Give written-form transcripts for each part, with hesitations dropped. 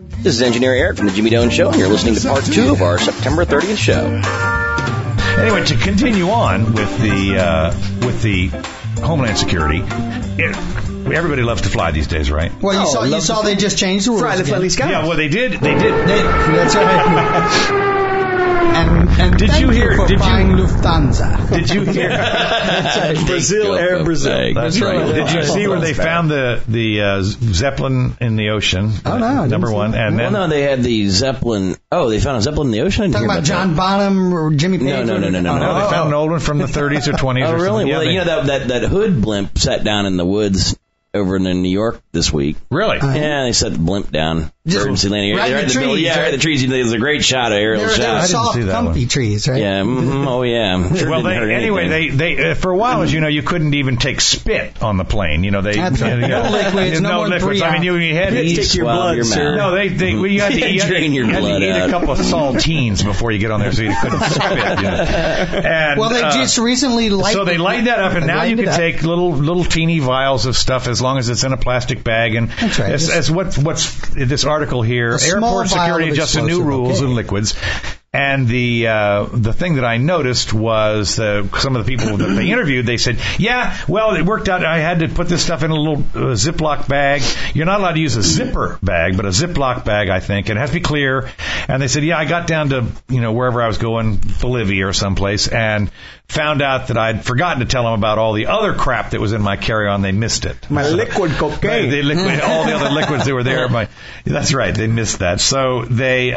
This is Engineer Eric from the Jimmy Doan Show, and you're listening to part 2 of our September 30th show. Anyway, to continue on with the Homeland Security, everybody loves to fly these days, right? Well, you saw they just changed the rules. Fly the friendly skies. Yeah, well, they did. That's right. And Did you hear? Did Lufthansa? Did you hear? Brazil, Air Brazil. That's right. Did you see where they found the Zeppelin in the ocean? Oh no, number one. And then they had the Zeppelin. Oh, they found a Zeppelin in the ocean. Talking about John Bonham or Jimmy Page? No. they found an old one from the 30s or 20s. Oh, or really? something. Well, that Hood blimp sat down in the woods over in New York this week. Really? Yeah, they set the blimp down. Just landing. right in the trees. Right in the trees. There's a great shot, aerial shot. They're soft, comfy trees, right? Yeah. Oh, yeah. Sure. Well, they for a while, as you know, you couldn't even take spit on the plane. That's right. No liquids, no liquids. I mean, you had to take your blood, sir. No, you had to drain your blood eat out. a couple of saltines before you get on there, so you couldn't spit. And, well, they just recently lightened. So they lightened that up, and now you can take little teeny vials of stuff as long as it's in a plastic bag. And that's right. As what's this article here? Airport security adjusted new rules and liquids. And the thing that I noticed was some of the people that they interviewed, they said, yeah, well, it worked out. I had to put this stuff in a little Ziploc bag. You're not allowed to use a zipper bag, but a Ziploc bag, I think. It has to be clear. And they said, yeah, I got down to, wherever I was going, Bolivia or someplace, and found out that I'd forgotten to tell them about all the other crap that was in my carry-on. They missed it. My liquid cocaine. All the other liquids that were there. That's right. They missed that. So they...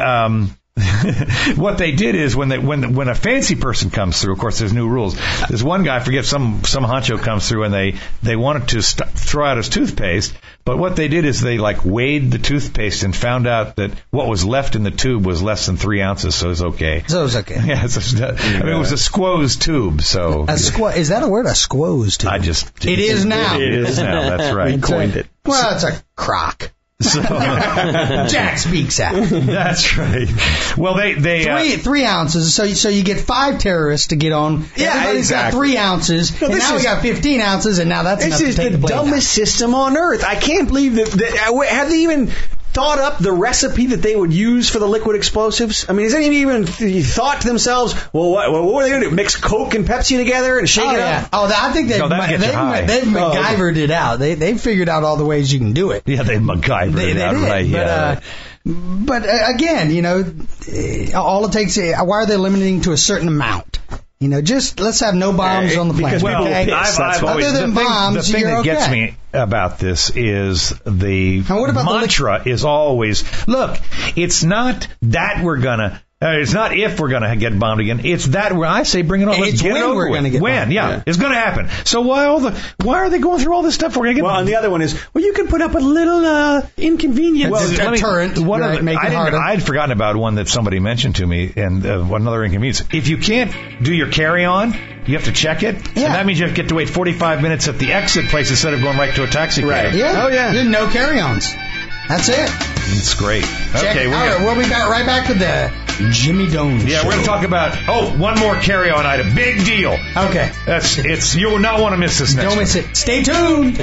what they did is when a fancy person comes through, of course, there's new rules. There's one guy, I forget, some honcho comes through, and they wanted to throw out his toothpaste, but what they did is they weighed the toothpaste and found out that what was left in the tube was less than 3 ounces, so it was okay. So it was okay. Yeah, it was a squoze tube. So is that a word? A squoze tube? It is now. It is now. That's right. We coined it. Well, it's a crock. So Jack speaks out. That's right. Well, they 3 ounces. So you get 5 terrorists to get on. Yeah, everybody's got 3 ounces, and now we got 15 ounces, and now that's enough to take the plane. This is the dumbest system on earth. I can't believe that. Have they even thought up the recipe that they would use for the liquid explosives? I mean, has anyone even thought to themselves, well, what were they going to do? Mix Coke and Pepsi together and shake it up? Oh, I think they've MacGyvered it out. They figured out all the ways you can do it. Yeah, they MacGyvered it out, right? Yeah. But again, all it takes. Why are they limiting to a certain amount? Just let's have no bombs on the plane. Other than bombs, the thing you're that gets me about this is the mantra is always, look, it's not that we're gonna. It's not if we're going to get bombed again. It's that I say bring it on. Let's get it over we're going to get bombed. Yeah, it's going to happen. So why are they going through all this stuff? We're going to get. Well, and the other one is, you can put up a little inconvenience. Well, deterrent. I'd forgotten about one that somebody mentioned to me, and another inconvenience. If you can't do your carry-on, you have to check it. Yeah. And that means you have to get to wait 45 minutes at the exit place instead of going right to a taxi cab. Right. Yeah. Oh yeah. No carry-ons. That's it. It's great. Okay, we'll be right back with the Jimmy Doan Show. Yeah, we're going to talk about one more carry-on item. Big deal. Okay. You will not want to miss this next. Don't miss it. Stay tuned.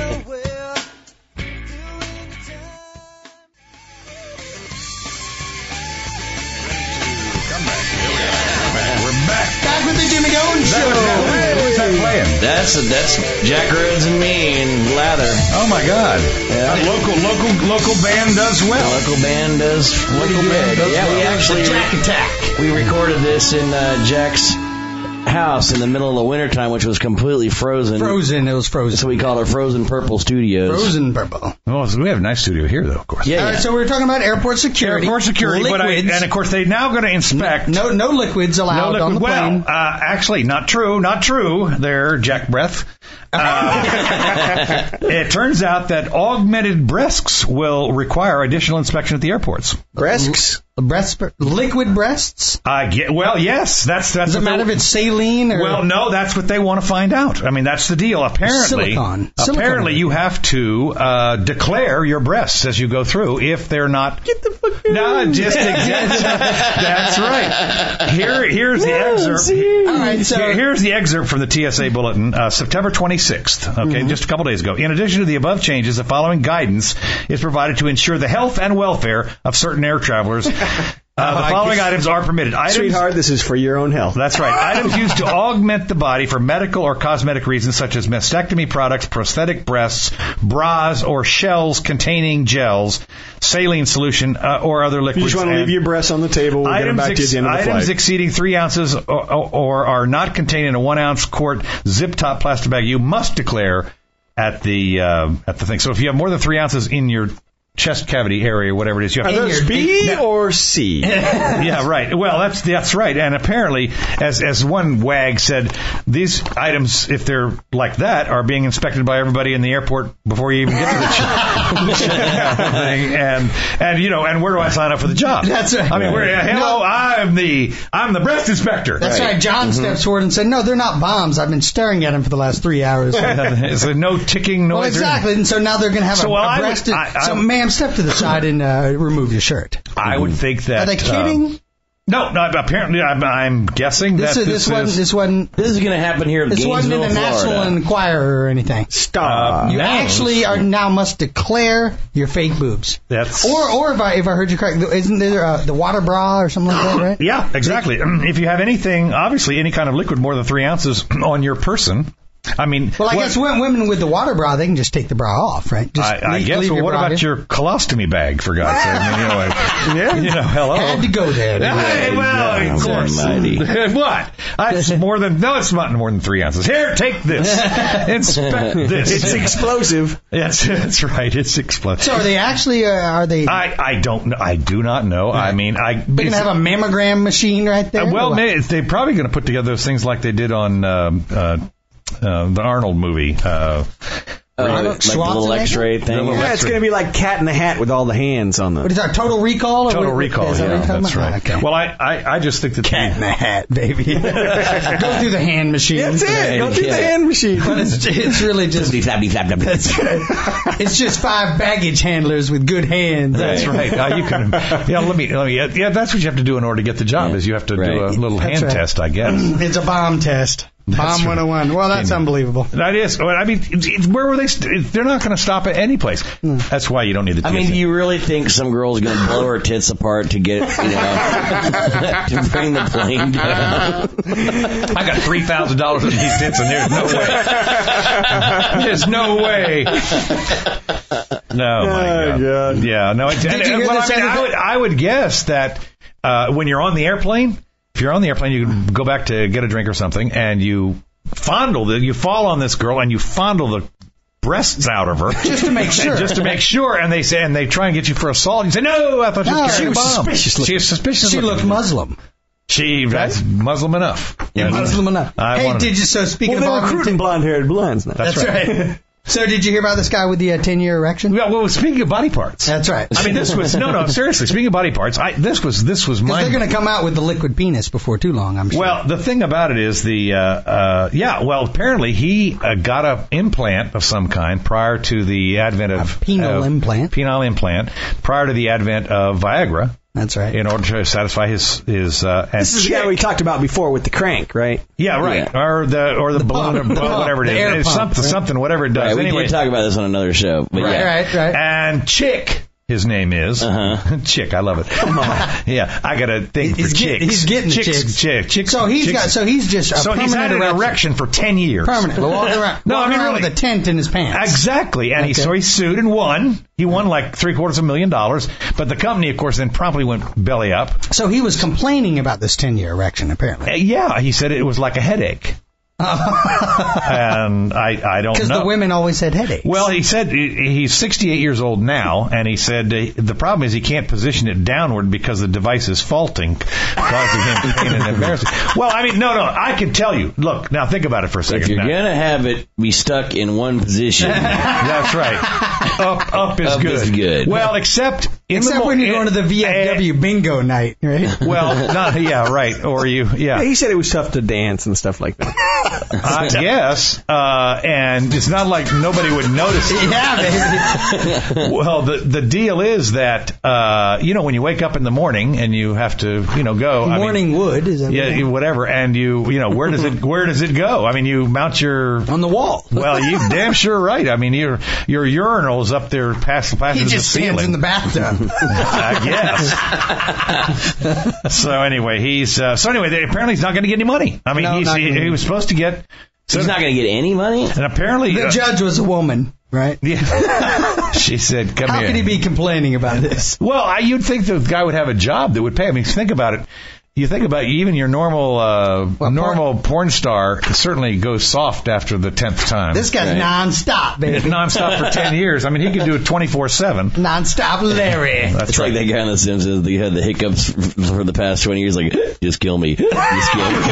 Back with the Jimmy Doan Show. Who's that playing? That's Jack Rhodes and me and Lather. Oh my God! Yeah. Local band does well. Local band does good. We actually Jack Attack. We recorded this in Jack's house in the middle of the wintertime, which was completely frozen. It was frozen. So we called it Frozen Purple Studios. Frozen Purple. Well, so we have a nice studio here, though, of course. Yeah. All right, so we were talking about airport security. Liquids. And of course, they're now going to inspect. No liquids allowed on the plane. Well, actually, not true. They're Jack Breath. It turns out that augmented breasts will require additional inspection at the airports. Breasts? Liquid breasts? Yes. That's does it matter if it's saline or? Well, no, that's what they want to find out. I mean, that's the deal. Apparently, Silicone. you have to declare your breasts as you go through if they're not. Get the fuck. No, just exactly. That's right. Here's the excerpt. All right, so here's the excerpt from the TSA bulletin, September 26th. Okay, just a couple days ago. In addition to the above changes, the following guidance is provided to ensure the health and welfare of certain air travelers. The following items are permitted. Sweetheart, this is for your own health. That's right. Items used to augment the body for medical or cosmetic reasons, such as mastectomy products, prosthetic breasts, bras, or shells containing gels, saline solution, or other liquids. You just want to leave your breasts on the table. We'll get them back to you at the end of the flight. Items exceeding 3 ounces or are not contained in a 1 ounce quart zip-top plastic bag, you must declare at the thing. So if you have more than 3 ounces in your chest cavity area, whatever it is. You have Are those B or C? Yeah, right. Well, that's right. And apparently, as one wag said, these items, if they're like that, are being inspected by everybody in the airport before you even get to the thing. And where do I sign up for the job? That's right. I mean, hello, I'm the breast inspector. That's right. John steps forward and said, "No, they're not bombs. I've been staring at them for the last 3 hours." So no ticking noise. Well, exactly. And so now they're going to have a breast. Ma'am, step to the side and remove your shirt. I would think that. Are they kidding? No, apparently I'm guessing this is going to happen here. This wasn't in the National Enquirer or anything. Stop. You actually now must declare your fake boobs. That's or if I heard you correct, isn't there the water bra or something like that, right? Yeah, exactly. If you have anything, obviously any kind of liquid more than 3 ounces on your person. I mean, I guess women with the water bra, they can just take the bra off, right? I guess. Well, what about your colostomy bag, for God's sake? I mean, hello. Had to go there. Well, of course. What? It's not more than 3 ounces. Here, take this. Inspect this. It's explosive. Yes, that's right. It's explosive. So are they actually? Are they? I don't know. I do not know. Right. I mean, they're going to have a mammogram machine right there. Well, they're probably going to put together those things like they did on. The Arnold movie. Like the little X-ray thing. Yeah, it's going to be like Cat in the Hat with all the hands on the. What is that? Total Recall? Total Recall. Yeah, that's right. Okay. Well, I just think that Cat in the Hat, baby. Go through the hand machine. That's it. Go through the hand machine. But it's really just. It's just 5 baggage handlers with good hands. That's right. You can. Yeah, let me. Yeah, that's what you have to do in order to get the job. Is you have to do a little hand test, I guess. It's a bomb test. Bomb 101. Well, that's unbelievable. That is. I mean, where were they? They're not going to stop at any place. That's why you don't need the. I mean, do you really think some girl's going to blow her tits apart to get, to bring the plane down? I got $3,000 in these tits, and there's no way. There's no way. No, my God. Yeah, no. I would guess that when you're on the airplane. If you're on the airplane, you go back to get a drink or something, and you fall on this girl, and you fondle the breasts out of her. Just to make sure. Just to make sure, and they try and get you for assault, and you say, no, I thought she was suspicious. She was suspicious. She looked Muslim. That's Muslim enough. Yeah, Muslim enough. Speaking of they're recruiting blonde-haired blondes now. That's right. So did you hear about this guy with the 10-year erection? Yeah, well, speaking of body parts. That's right. I mean, this was, seriously, speaking of body parts, this was my... They're going to come out with the liquid penis before too long, I'm sure. Well, the thing about it is apparently he got an implant of some kind prior to the advent of... penile implant. Penile implant, prior to the advent of Viagra. That's right. In order to satisfy his this is the guy we talked about before with the crank, right? Yeah, right. Yeah. Or the balloon, or whatever it is. It's something, whatever it does. Right, we can talk about this on another show. But right. And Chick, his name is Chick. I love it. Come on. Yeah, I got to think for chicks. He's getting chicks. Chicks. So he's had an erection for 10 years. Permanent. Walking around. No, I mean really, with a tent in his pants. Exactly. And he sued and won. He won like $750,000, but the company, of course, then promptly went belly up. So he was complaining about this 10-year erection, apparently. Yeah, he said it was like a headache. And I don't know. Because the women always had headaches. Well, he said he's 68 years old now, and he said the problem is he can't position it downward because the device is faulting, causing him pain and embarrassment. Well, I mean, no, I can tell you. Look, now think about it for a second. If you're going to have it be stuck in one position. That's right. Up is good. Is good. Well, except Except when you're going to the VFW bingo night, right? Well, right. Or He said it was tough to dance and stuff like that. Yes. And it's not like nobody would notice it. Yeah, baby. Well, the deal is that, when you wake up in the morning and you have to, go. Morning wood. Is that whatever. And where does it go? I mean, you mount on the wall. Well, you damn sure right. I mean, your urinal's up there past the ceiling. He just stands in the bathtub. I guess. So anyway, apparently he's not going to get any money. I mean, he was supposed to get. He's not going to get any money? And apparently the judge was a woman, right? Yeah. She said, "Come How here." How could he be complaining about this? Well, you'd think the guy would have a job that would pay. I mean, think about it. You think about even your normal porn star certainly goes soft after the 10th time. This guy's nonstop, baby. It's nonstop for 10 years. I mean, he could do it 24/7. Nonstop Larry. It's right. Like that guy on The Simpsons. He had the hiccups for the past 20 years. Like, just kill me. Just kill me.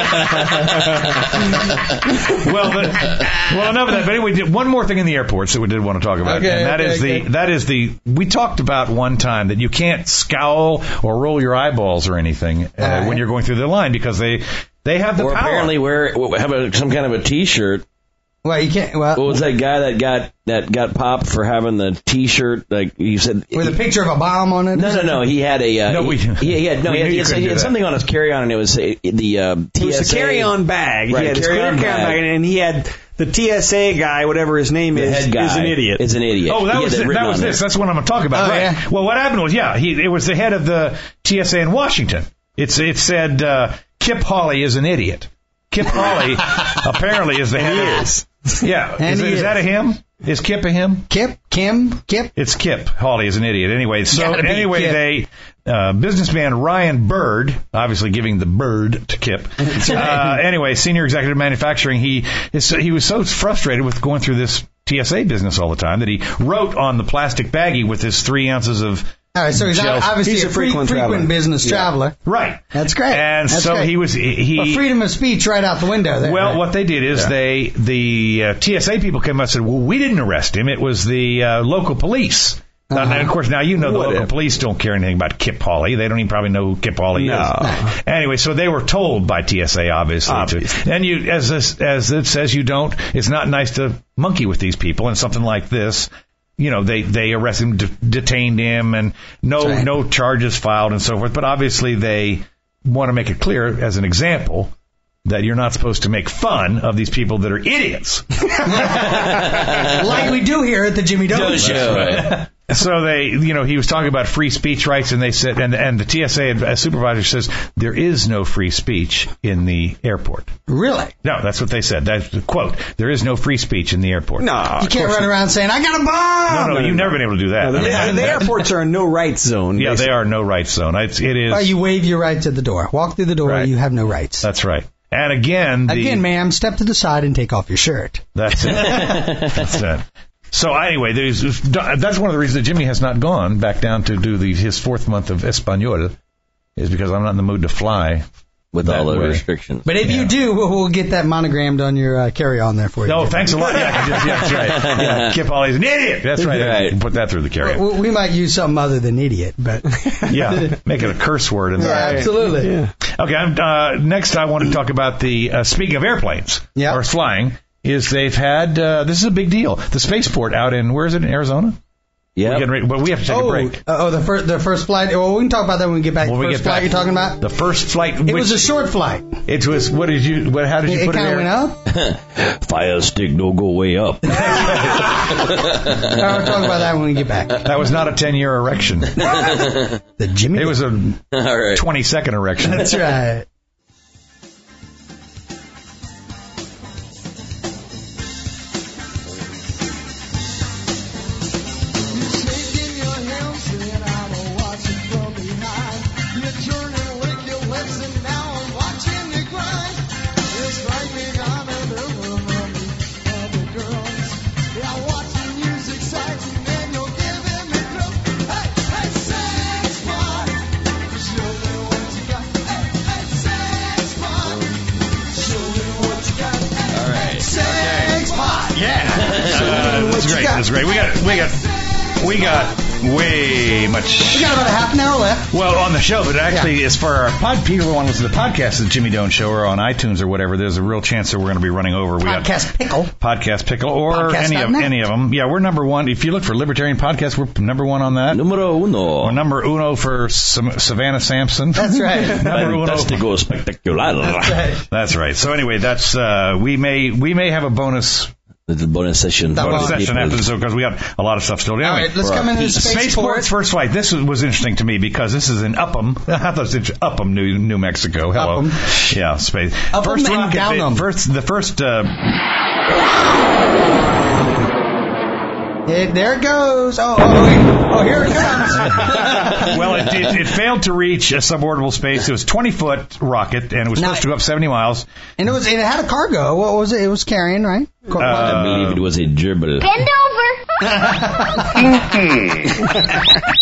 Well, enough of that. But anyway, one more thing in the airports that we did want to talk about. Okay, and that is we talked about one time that you can't scowl or roll your eyeballs or anything when you're going through the line because they have the power. Or apparently have some kind of a T-shirt. Well, you can't. Well, what was that guy that got popped for having the T-shirt? Like you said, with a picture of a bomb on it. No. He had a. He had something on his carry-on, and it was the TSA. It was a carry-on bag. Right, he had his carry-on bag, and he had. The TSA guy, whatever his name is an idiot. Is an idiot. Oh, that was this. That's what I'm going to talk about. Oh, right. Yeah. Well, what happened was, it was the head of the TSA in Washington. It said Kip Hawley is an idiot. Kip Hawley apparently is the head. He is. Yeah. Is that a him? Is Kip a him? Kip? It's Kip. Hawley is an idiot. Anyway, businessman Ryan Bird, obviously giving the bird to Kip. Anyway, senior executive manufacturing, he was so frustrated with going through this TSA business all the time that he wrote on the plastic baggie with his 3 ounces of. All right, so he's obviously a frequent business traveler. Right. That's great. And That's so great. he was... freedom of speech right out the window there. Well, right? what they did is the TSA people came up and said, well, we didn't arrest him. It was the local police. And of course, now the local police don't care anything about Kip Hawley. They don't even probably know who Kip Hawley is. Anyway, so they were told by TSA, obviously. And as it says, it's not nice to monkey with these people. And something like this... they arrested him, detained him, and no charges filed and so forth. But obviously they want to make it clear as an example that you're not supposed to make fun of these people that are idiots. Like we do here at the Jimmy Dore Show. Right. So he was talking about free speech rights, and they said, and the TSA supervisor says there is no free speech in the airport. Really? No, that's what they said. That's the quote. There is no free speech in the airport. No, you can't run around saying I got a bomb. No, you've never been able to do that. The airports are a no rights zone. Yeah, basically. They are no rights zone. It is. Well, you waive your rights at the door. Walk through the door. Right. You have no rights. That's right. And again, ma'am, step to the side and take off your shirt. That's it. That's it. So anyway, that's one of the reasons that Jimmy has not gone back down to do his 4th month of Espanol, is because I'm not in the mood to fly with all the restrictions. But if you do, we'll get that monogrammed on your carry-on there for you. Oh, thanks a lot. Yeah, that's right. Yeah, Kip Hawley's an idiot. That's right. Right. Put that through the carry-on. We might use something other than idiot, but yeah, make it a curse word in there. Yeah, absolutely. Yeah. Okay. Next, I want to talk about the speaking of airplanes or flying. They've had this is a big deal. The spaceport out in where is it in Arizona? Yeah, but we have to take a break. The first flight. Well, we can talk about that when we get back. First flight you're talking about? The first flight. It was a short flight. It was. How did you put it there? It kind of went up. Fire stick don't go way up. We'll talk about that when we get back. That was not a 10-year erection. The Jimmy. It was a 20-second erection. That's right. That's great. We got way much. We got about a half an hour left. Well, on the show, but actually, as for our people who want to listen to the podcast of the Jimmy Doan Show or on iTunes or whatever, there's a real chance that we're going to be running over. Podcast Pickle or Podcast any of them. Yeah, we're number one. If you look for Libertarian Podcast, we're number one on that. Numero uno. Or number uno for Savannah Sampson. That's right. Number uno. Fantastico Spectacular. That's right. So anyway, that's we may have a bonus. The bonus session. Bonus session after this, because we got a lot of stuff still to do. All right, let's come into Spaceport's first flight. This was interesting to me because this is in Upham. I thought it was Upham, New Mexico. Hello. Upham. Yeah, space. Upham first and rocket. Downham. The first. There it goes. Oh, here it comes. Well, it failed to reach a suborbital space. It was 20-foot rocket, and it was supposed to go up 70 miles. And it had a cargo. What was it? It was carrying, right? I believe it was a gerbil. Bend over.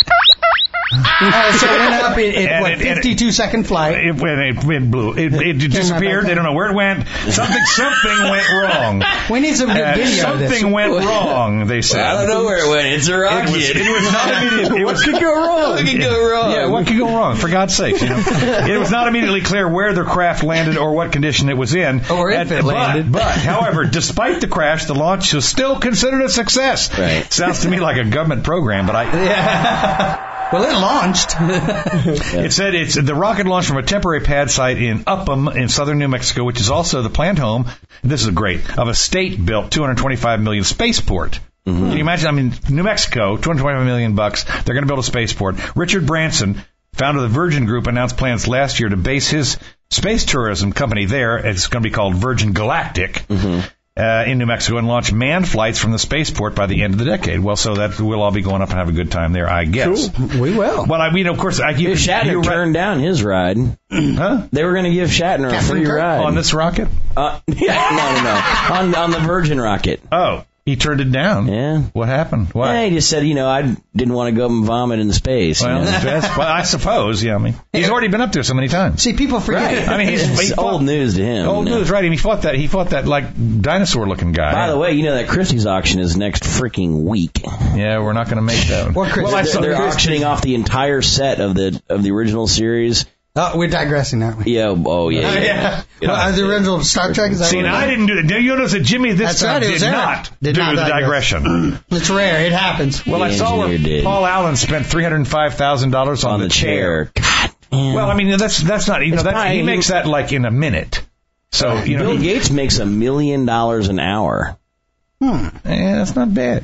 So it went up in 52-second flight. It blew. It disappeared. They don't know where it went. Something went wrong. We need some good video of this. Something went wrong, they said. I don't know where it went. It's a rocket. It was not immediate. What could go wrong? What could go wrong? Yeah, what could go wrong? For God's sake, It was not immediately clear where the craft landed or what condition it was in. Or if it landed. But, however, despite the crash, the launch was still considered a success. Right. Sounds to me like a government program, but Well, it launched. It said the rocket launched from a temporary pad site in Upham in southern New Mexico, which is also the planned home, this is great, of a state-built $225 million spaceport. Mm-hmm. Can you imagine? I mean, New Mexico, $225 million bucks. They're going to build a spaceport. Richard Branson, founder of the Virgin Group, announced plans last year to base his space tourism company there. It's going to be called Virgin Galactic. Mm-hmm. In New Mexico and launch manned flights from the spaceport by the end of the decade. Well, so that we'll all be going up and have a good time there, I guess. Cool. We will. Well, I mean, of course, Shatner turned down his ride. Huh? They were going to give Shatner a free ride on this rocket. No, on the Virgin rocket. Oh. He turned it down. Yeah. What happened? What? Yeah, he just said, I didn't want to go and vomit in space. Well, I suppose. Yeah, I mean, he's already been up there so many times. See, people forget. Right. I mean, it's old news to him. Old news, right? And he fought that like dinosaur-looking guy. By the way, that Christie's auction is next freaking week. Yeah, we're not going to make that one. They're auctioning off the entire set of the original series. Oh, we're digressing, aren't we? Yeah. Oh, yeah. The original Star Trek. See, I didn't do that. You notice that Jimmy did not do the digression. It's rare. It happens. Well, I saw where Paul Allen spent $305,000 on the chair. God, man. Well, I mean, that's not. He makes that like in a minute. So Bill Gates makes $1 million an hour. Yeah, that's not bad.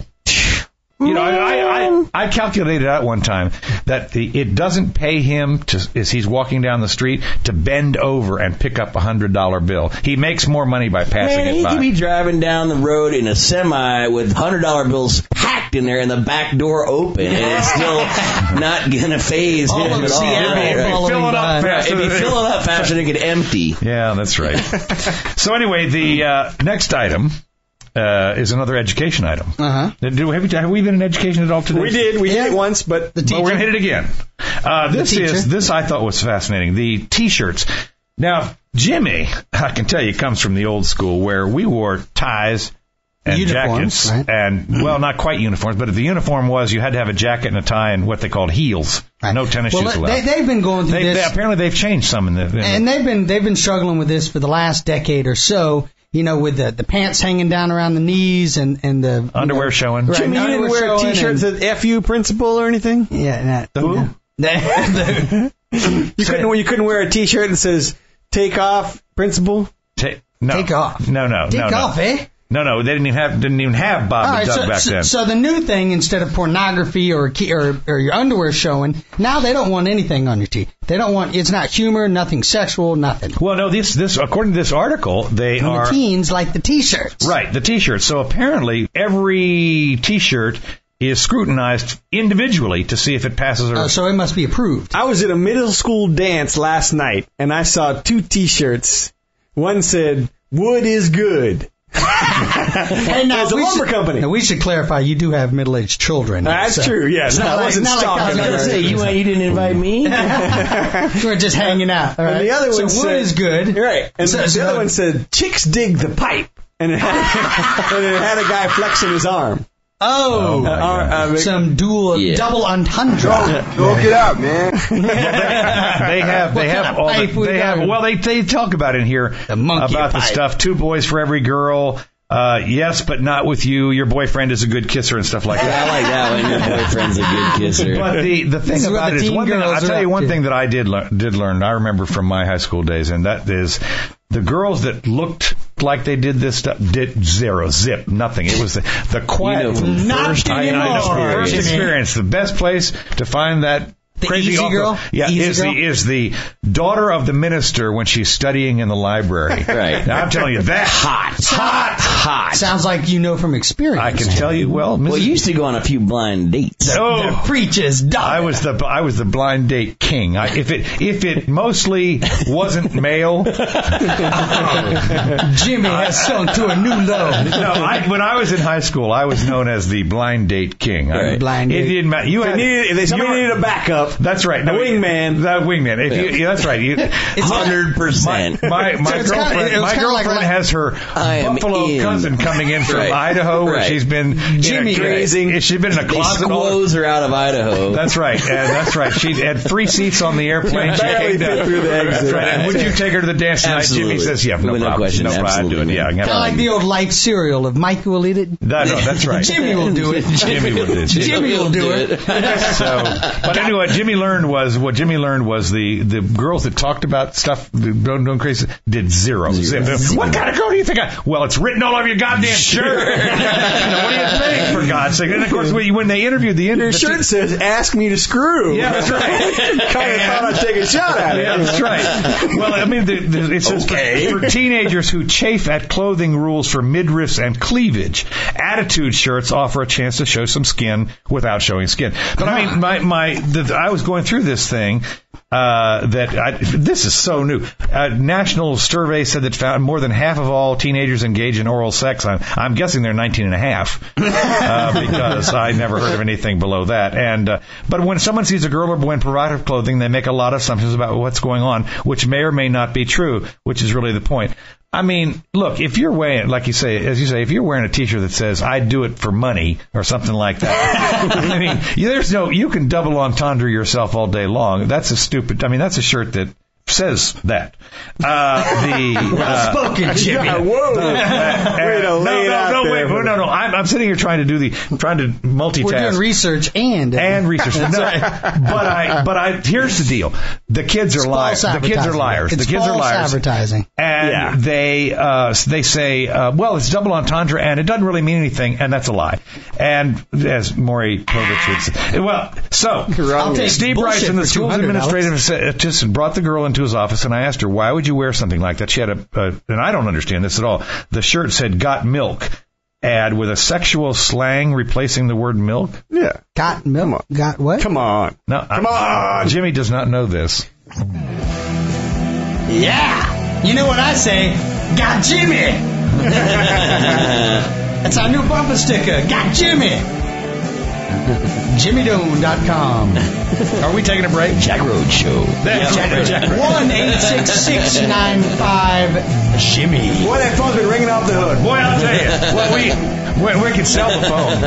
I calculated out one time that it doesn't pay him as he's walking down the street to bend over and pick up $100 bill. He makes more money by passing it by. He could be driving down the road in a semi with $100 bills packed in there and the back door open, and it's still not going to phase him at all. It'd be filling up faster than it could empty. Yeah, that's right. So anyway, the next item is another education item. Uh-huh. Have we been in education at all today? We did. We did it once, but we're going to hit it again. This I thought was fascinating. The T-shirts. Now, Jimmy, I can tell you, comes from the old school where we wore ties and jackets, right? And not quite uniforms, but if the uniform was, you had to have a jacket and a tie and what they called heels. Right. No tennis shoes allowed. They've been going through this. Apparently, they've changed some and they've been struggling with this for the last decade or so. With the pants hanging down around the knees and the underwear showing. Right, Jimmy, you didn't wear a T-shirt that said "Fu Principal" or anything. Yeah, who? You couldn't wear a T-shirt that says "Take off, Principal." Take off. No. Take off, eh? No, they didn't even have Bob and Doug back then. So the new thing, instead of pornography or your underwear showing, now they don't want anything on your teeth. They don't want, it's not humor, nothing sexual, nothing. Well, no, this according to this article, the teens like the T-shirts. Right, the T-shirts. So apparently every T-shirt is scrutinized individually to see if it passes or... so it must be approved. I was at a middle school dance last night, and I saw 2 T-shirts. One said, "Wood is good." Hey, now, it's a lumber company. Now, we should clarify, you do have middle-aged children. That's true, yes. I wasn't stalking. You didn't invite me? We're just hanging out. All right? And the other one said, wood is good. Right. And the other one said, "Chicks dig the pipe." And it had a guy flexing his arm. Some double entendre. Go get out, man. They talk about it in here about the stuff. 2 boys for every girl. Yes, but not with you. Your boyfriend is a good kisser and stuff like that. I like that when your boyfriend's a good kisser. But the thing about it is, I'll tell you one thing that I did learn. I remember from my high school days, and that is the girls that looked like they did this stuff did zero, zip, nothing. It was the quiet, first experience. The best place to find that. The crazy easy girl? Yeah, is the daughter of the minister when she's studying in the library. Right. Now, I'm telling you, that hot. Sounds like you know from experience. I can tell you, well, you used to go on a few blind dates. The preacher's daughter. I was the blind date king. If it mostly wasn't male, Jimmy has sunk to a new low. When I was in high school, I was known as the blind date king. Right. Blind date. It didn't matter. If somebody needed a backup. That's right. The wingman. The wingman. That's right. 100%. My girlfriend has her buffalo cousin coming in from Idaho, where she's been grazing. She's been in a closet. They squoze her out of Idaho. That's right. That's right. She had 3 seats on the airplane. She barely fit through the exit. Right. And would you take her to the dance tonight? Jimmy says, "Yeah, no problem. Question. No problem. I'd do it. Yeah, kind of like the old life cereal of Mike will eat it. No, that's right. Jimmy will do it. Jimmy will do it. Jimmy will do it. But anyway, what Jimmy learned was the girls that talked about stuff doing crazy did zero. What kind of girl do you think well, it's written all over your goddamn shirt. What do you think, for God's sake? And of course, when they interviewed your shirt says, "Ask me to screw." Yeah, that's right. Kind of thought I'd take a shot at it. Yeah, that's right. Well, I mean, it says for teenagers who chafe at clothing rules for midriffs and cleavage, attitude shirts offer a chance to show some skin without showing skin. But I mean, I was going through this thing. This is so new. National survey said that found more than half of all teenagers engage in oral sex. I'm guessing they're 19 and a half because I never heard of anything below that. But when someone sees a girl or boy in provocative clothing, they make a lot of assumptions about what's going on, which may or may not be true, which is really the point. I mean, look, if you're wearing, as you say, if you're wearing a t-shirt that says, "I do it for money," or something like that, I mean, you can double entendre yourself all day long. That's a shirt that says that. Spoken, Jimmy. I'm sitting here trying to multitask. We're doing research and research. But here's the deal: the kids are liars. The kids are liars. It's false advertising. And they say, well, it's double entendre, and it doesn't really mean anything, and that's a lie. And as Maury Povich would say, well, so Steve Bryce from the school's administrative assistant brought the girl into his office, and I asked her, why would you wear something like that? She had and I don't understand this at all. The shirt said "Got Milk" ad with a sexual slang replacing the word milk. Yeah. Got milk. Got what? Come on. No, come on. Jimmy does not know this. Yeah. You know what I say? Got Jimmy. That's our new bumper sticker. Got Jimmy. JimmyDoan.com. Are we taking a break? Jack Road Show. 1-866-995-JIMMY. Boy, that phone's been ringing off the hook. Boy, I'll tell you. Well, we can sell the phone.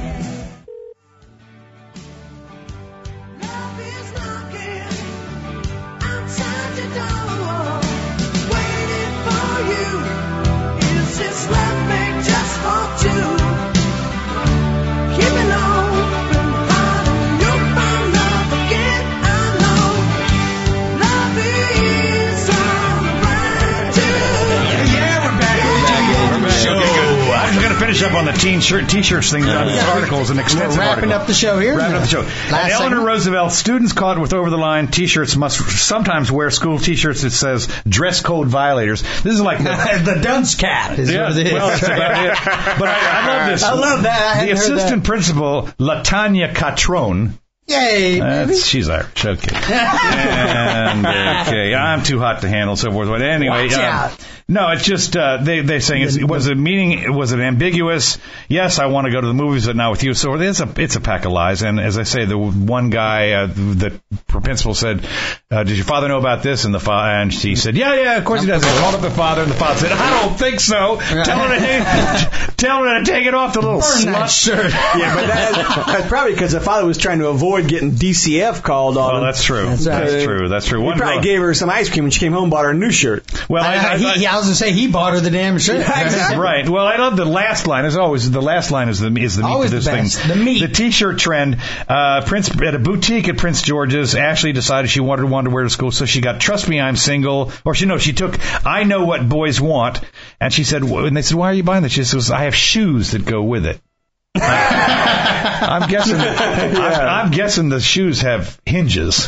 Finish up on the t-shirts thing. This article is an extensive article. Wrapping up the show here. Wrapping up the show. And Eleanor Roosevelt, students caught with over-the-line t-shirts must sometimes wear school t-shirts that says "dress code violators." This is like the dunce cap. Is what it is. Well, that's about it. But I love this. I love that. The assistant principal, LaTanya Catron. Yay, baby. She's Irish. Okay. And, I'm too hot to handle, so forth. But anyway. Watch out. No, it's just they're saying was it ambiguous? Yes, I want to go to the movies, but not with you. So it's a pack of lies. And as I say, the one guy, the principal said, "Did your father know about this?" And she said, "Yeah, of course he does." They called up the father, and the father said, "I don't think so. Tell her to take it off, the little slut shirt. Yeah, but that's probably because the father was trying to avoid getting DCF called on him. That's true. That's true. He probably gave her some ice cream when she came home and bought her a new shirt. Well, I was going to say he bought her the damn shirt. Exactly. Right. Well, I love the last line. As always, the last line is the meat always to this the best. thing. The meat. The T-shirt trend. At a boutique at Prince George's, Ashley decided she wanted to wear to school, so she got Trust Me, I'm Single. Or she took I Know What Boys Want. And she said, and they said, why are you buying this? She says, I have shoes that go with it. I'm guessing the shoes have hinges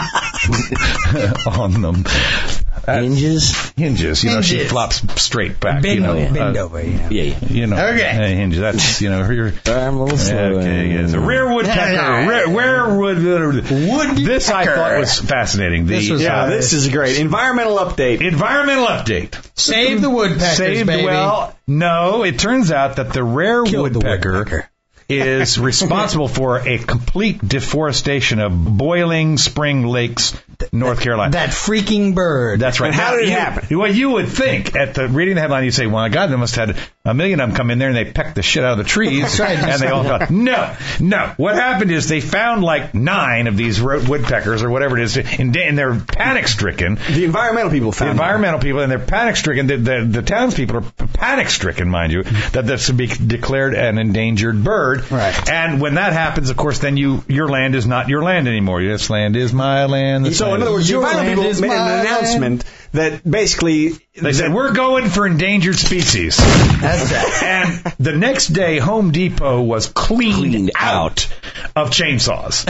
on them. Hinges? She flops straight back. Bend over. Yeah. Okay. Hinges. That's, I'm a little slow. Okay, yes. A rare woodpecker. This I thought was fascinating. This is great. Environmental update. Save the woodpeckers, baby. Well, no, it turns out that the rare woodpecker is responsible for a complete deforestation of Boiling Spring Lakes, North Carolina. That freaking bird. That's right. And how did it happen? Well, you would think, reading the headline, you'd say, well, God, they must have had a million of them come in there and they pecked the shit out of the trees. That's right. And they all thought, no. What happened is they found like 9 of these woodpeckers or whatever it is, and they're panic-stricken. The environmental people found and they're panic-stricken. The townspeople are panic-stricken, mind you, that this would be declared an endangered bird. Right. And when that happens, of course, then your land is not your land anymore. This land is my land. So in other words, the environmental people made an announcement that basically they said, we're going for endangered species. That's right. And the next day, Home Depot was cleaned out of chainsaws.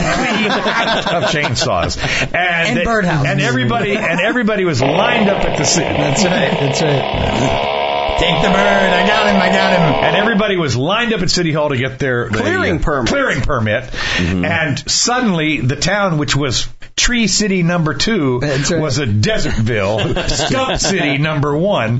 And birdhouses. And everybody was lined up at the city. That's right. Take the bird. I got him. And everybody was lined up at City Hall to get their clearing permit. Mm-hmm. And suddenly, the town, which was Tree City number 2, was a Desertville. Stump City number 1.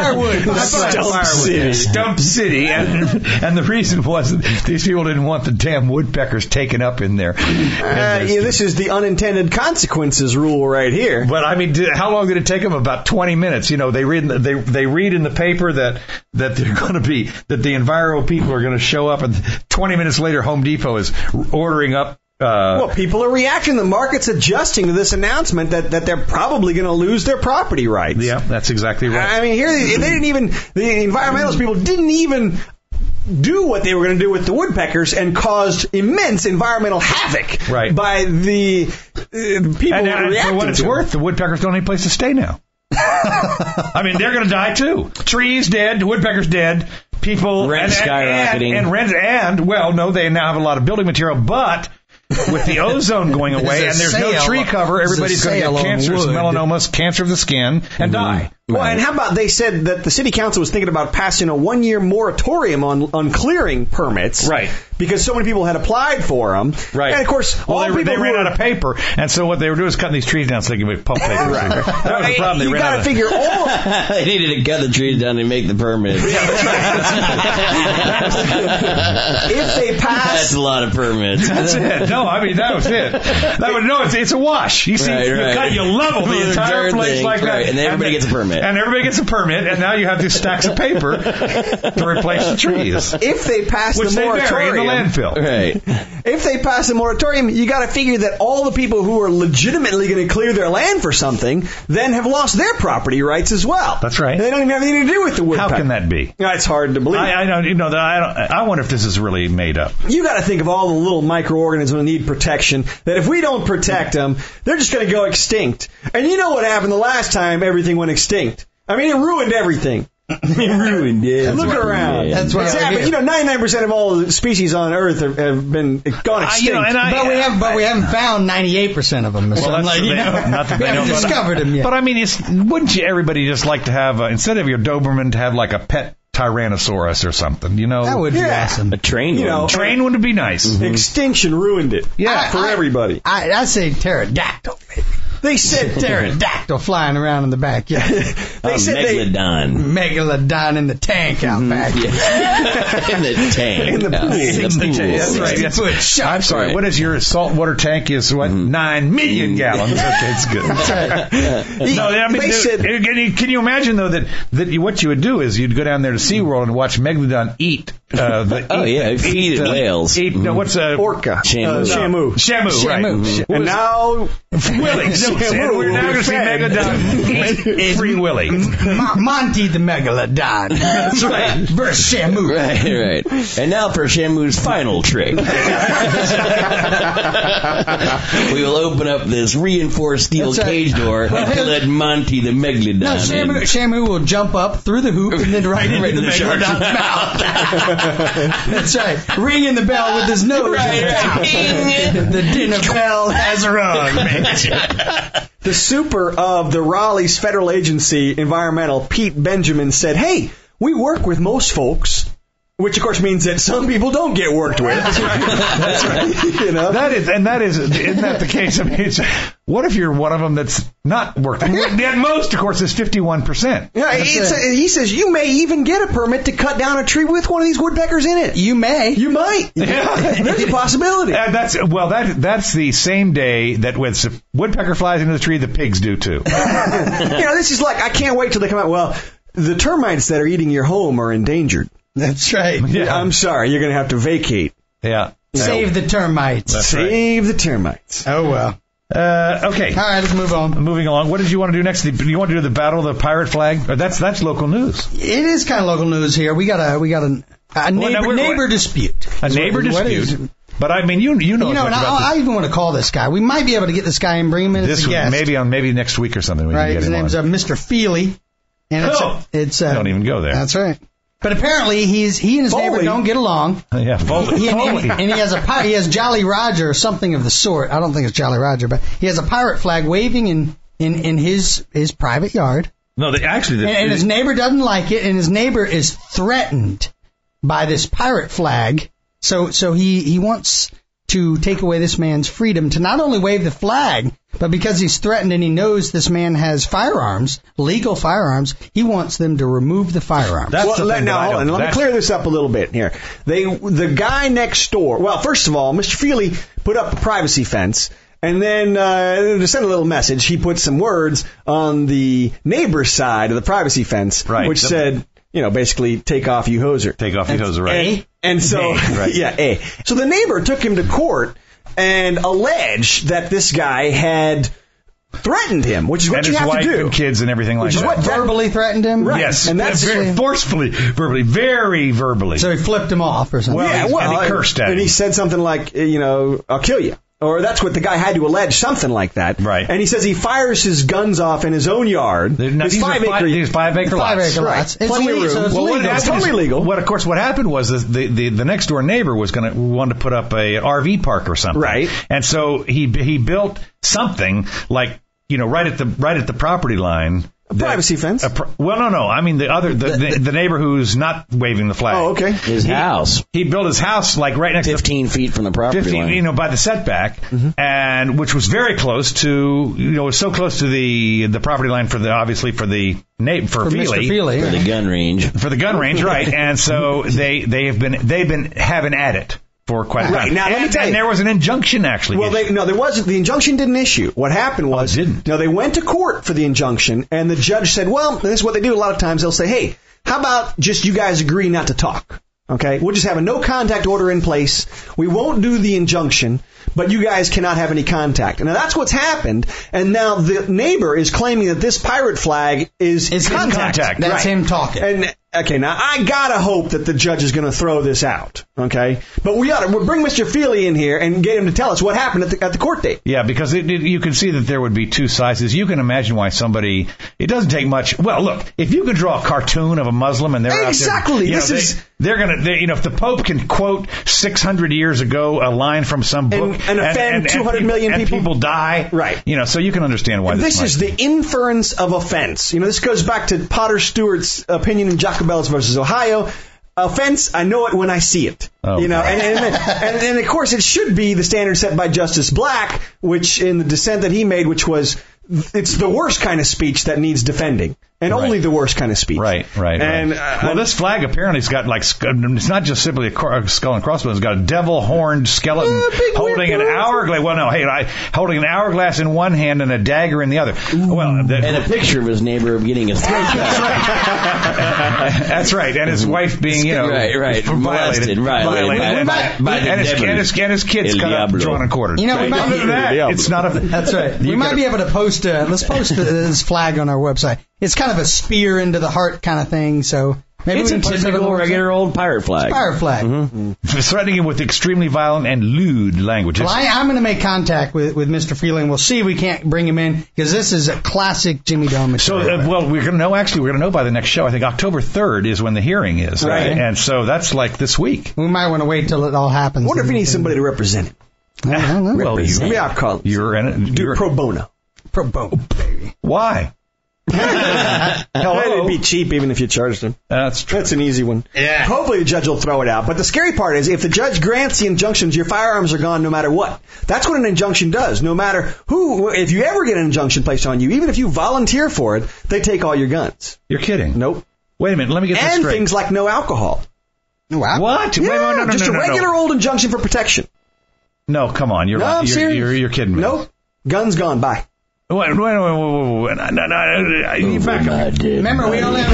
Stump City. And the reason was that these people didn't want the damn woodpeckers taken up in there. This is the unintended consequences rule right here. But I mean, how long did it take them? About 20 minutes. They read in the paper that they're going to be, that the Enviro people are going to show up, and 20 minutes later Home Depot is ordering up. Well, people are reacting. The market's adjusting to this announcement that they're probably going to lose their property rights. Yeah, that's exactly right. I mean, here the environmentalist people didn't even do what they were going to do with the woodpeckers and caused immense environmental havoc by the people and for what it's worth, the woodpeckers don't have any place to stay now. I mean, they're going to die too. Trees dead, woodpeckers dead, people rent skyrocketing, they now have a lot of building material, but with the ozone going away and there's no tree cover, everybody's going to get cancerous melanomas, cancer of the skin, and die. Well, and how about they said that the city council was thinking about passing a 1-year moratorium on clearing permits. Right. Because so many people had applied for them. Right. And of course, they ran out of paper, and so what they were doing was cutting these trees down so they could make pulp paper. Right. That was the problem. You got to figure all. They needed to cut the trees down to make the permit. Yeah, that's right. If they pass, that's a lot of permits. That's it. No, I mean that was it. It's a wash. You see, you level the entire place like that, and everybody gets a permit. And everybody gets a permit, and now you have these stacks of paper to replace the trees. If they pass the moratorium, landfill. Right. If they pass a moratorium, you got to figure that all the people who are legitimately going to clear their land for something then have lost their property rights as well. That's right. They don't even have anything to do with the woodpecker. How can that be? It's hard to believe. I wonder if this is really made up. You got to think of all the little microorganisms that need protection. That if we don't protect them, they're just going to go extinct. And you know what happened the last time everything went extinct? I mean, it ruined everything. Ruined, yeah. Look around. That's what happened. 99% of all the species on Earth have gone extinct. But we haven't found 98% of them. We haven't discovered them yet. But I mean, wouldn't everybody just like to have instead of your Doberman to have like a pet Tyrannosaurus or something? That would be awesome. A trained one. Trained one would be nice. Mm-hmm. Extinction ruined it. Yeah, for everybody. I say pterodactyl. They said pterodactyl flying around in the backyard. They said megalodon in the tank out back. In the tank. In the pool. That's right. I'm sorry. What is your saltwater tank? Is what 9 million gallons? Okay, it's good. No, I mean, can you imagine though that what you would do is you'd go down there to SeaWorld and watch megalodon eat. Feed whales. What's orca? Shamu, right? And now Willie. We're now going to see Megalodon eat Free Willy. Monty the Megalodon. That's right. Versus Shamu. Right. And now for Shamu's final trick. We will open up this reinforced steel cage door and let Monty the Megalodon in. Shamu will jump up through the hoop and then right into the Megalodon's mouth. That's right. Ringing the bell with his nose. The dinner bell has rung. The super of the Raleigh's Federal Agency Environmental, Pete Benjamin, said, "Hey, we work with most folks." Which, of course, means that some people don't get worked with. That's right. Isn't that the case? I mean, what if you're one of them that's not working? At most, of course, is 51%. Yeah, he says you may even get a permit to cut down a tree with one of these woodpeckers in it. You may. You might. Yeah. There's a possibility. That's the same day that when the woodpecker flies into the tree, the pigs do too. This is like, I can't wait till they come out. Well, the termites that are eating your home are endangered. That's right. Yeah. I'm sorry, you're going to have to vacate. Yeah. Save the termites. Save the termites. Oh, well. Okay. All right, let's move on. Moving along. What did you want to do next? Do you want to do the Battle of the Pirate Flag? That's local news. It is kind of local news here. We got a neighbor dispute. A neighbor dispute. But I mean, you know. And I even want to call this guy. We might be able to get this guy and bring him in as a guest. Maybe next week or something. His name's Mr. Feely. And it's don't even go there. That's right. But apparently he and his neighbor don't get along. Yeah, Foley. And he has Jolly Roger or something of the sort. I don't think it's Jolly Roger, but he has a pirate flag waving in his private yard. No, and his neighbor doesn't like it, and his neighbor is threatened by this pirate flag. So he wants to take away this man's freedom to not only wave the flag, but because he's threatened and he knows this man has firearms, legal firearms, he wants them to remove the firearms. Let me clear this up a little bit here. The guy next door, well, first of all, Mr. Feely put up a privacy fence, and then to send a little message, he put some words on the neighbor's side of the privacy fence, which said, basically, take off, you hoser. Take off, you hoser, right. And so, A. So the neighbor took him to court and alleged that this guy had threatened him, which is what you have to do. And his wife and kids and everything like that. Verbally threatened him? Right. Yes. And that's very forcefully, very verbally. So he flipped him off or something. And he cursed at him. And he said something like, I'll kill you. Or that's what the guy had to allege, something like that. Right. And he says he fires his guns off in his own yard. These 5-acre lots. 5-acre lots. Right. Plenty of room. So it's totally legal. What happened was the next door neighbor wanted to put up a RV park or something. Right. And so he built something like, right at the property line. A privacy fence? No. I mean, the neighbor who's not waving the flag. Oh, okay. His house. He built his house like right next 15 feet from the property line. By the setback, and which was very close to, so close to the property line for Feely. For the gun range. For the gun range, right. And so they've been having at it for quite a time. Now, let me tell you. And there was an injunction actually. Well, there wasn't. The injunction didn't issue. What happened was, they went to court for the injunction, and the judge said, well, this is what they do a lot of times. They'll say, hey, how about just you guys agree not to talk? Okay? We'll just have a no contact order in place. We won't do the injunction, but you guys cannot have any contact. Now, that's what's happened, and now the neighbor is claiming that this pirate flag is contact. That's him talking. And okay, now I gotta hope that the judge is going to throw this out. Okay, but we'll bring Mr. Feely in here and get him to tell us what happened at the court date. Yeah, because you can see that there would be two sizes. You can imagine why somebody. It doesn't take much. Well, look, if you could draw a cartoon of a Muslim and they're exactly out there, they're gonna. If the Pope can quote 600 years ago a line from some book and offend 200 million people, and people die, right? So you can understand why this is the inference of offense. This goes back to Potter Stewart's opinion in Jacobells versus Ohio. Offense, I know it when I see it. Oh, and of course it should be the standard set by Justice Black, which in the dissent that he made, which was it's the worst kind of speech that needs defending, and only the worst kind of speech. Right. And well, this flag apparently has got it's not just simply a skull and crossbones. It's got a devil-horned skeleton holding an hourglass. Well, no, holding an hourglass in one hand and a dagger in the other. Well, and a picture of his neighbor getting his throat cut. That's right, and his wife being molested, violated by and his kids cut up, drawn and quartered. We might be, it's not a. That's right. We might be able to post. Let's post this flag on our website. It's kind of a spear into the heart kind of thing. So maybe it's a typical regular old pirate flag. Pirate flag. Mm-hmm. Threatening him with extremely violent and lewd language. Well, I'm going to make contact with Mr. Feeling. We'll see if we can't bring him in because this is a classic Jimmy Dome material. So, we're going to know. Actually, we're going to know by the next show. I think October 3rd is when the hearing is. Right. And so that's like this week. We might want to wait till it all happens. I wonder if we need somebody to represent it. I don't know. Well, you're in it. Do pro bono. Pro bono, baby. Why? It'd be cheap even if you charged him. That's true. That's an easy one. Yeah. Hopefully the judge will throw it out. But the scary part is if the judge grants the injunctions, your firearms are gone no matter what. That's what an injunction does. No matter who, if you ever get an injunction placed on you, even if you volunteer for it, they take all your guns. You're kidding. Nope. Wait a minute. Let me get this straight. And things like no alcohol. Wow. What? Yeah, Wait, just a regular old injunction for protection. No, come on. I'm serious. You're kidding me. Nope. Guns gone. Bye. Wait. You back up. Remember, we only have...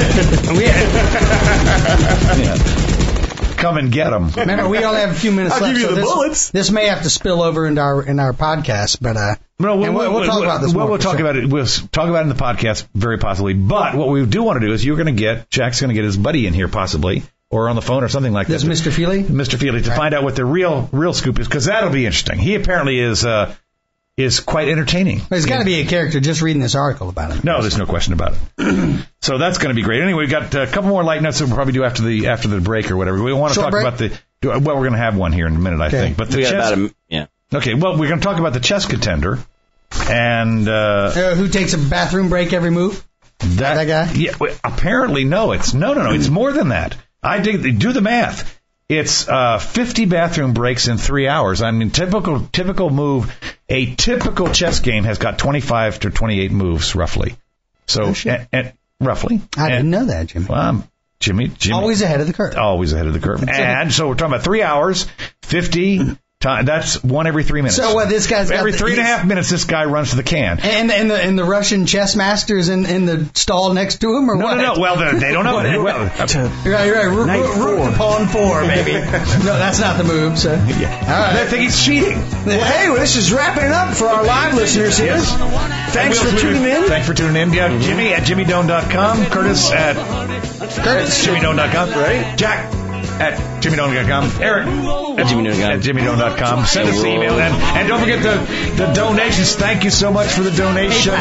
Come and get them. Remember, we only have a few minutes I'll left. give you the bullets. This may have to spill over in our podcast, but we'll talk about this more. We'll talk about it. We'll talk about it in the podcast, very possibly. But what we do want to do is Jack's going to get his buddy in here, possibly, or on the phone or something like that. This Mr. Feely? Mr. Feely, to find out what the real scoop is, because that'll be interesting. He apparently is quite entertaining. Well, he's got to be a character just reading this article about him. No, there's no question about it. So that's going to be great. Anyway, we've got a couple more light notes that we'll probably do after the break or whatever. We want to talk about we're going to have one here in a minute, I think. But Okay, well, we're going to talk about the chess contender. And who takes a bathroom break every move? That guy? Yeah, apparently no. It's more than that. Do the math. It's 50 bathroom breaks in 3 hours. I mean, typical move. A typical chess game has got 25 to 28 moves, roughly. So, and roughly. I didn't know that, Jimmy. Well, Jimmy. Always ahead of the curve. Always ahead of the curve. And so we're talking about 3 hours, 50 time. That's one every 3 minutes. So what this guy's got every 3.5 minutes, this guy runs to the can. And the Russian chess masters in the stall next to him, or what? No. Well, they don't know. Right. Rook to pawn 4, maybe. No, that's not the move. So all right. I think he's cheating. Well, hey, this is wrapping it up for our live listeners here. Yes. Thanks for tuning in. Thanks for tuning in. Yeah, Jimmy at jimmydome.com. Curtis at jimmydome.com. Right. Jack at jimmydome.com. Eric at jimmydome.com. Send us an email. And don't forget the donations. Thank you so much for the donation.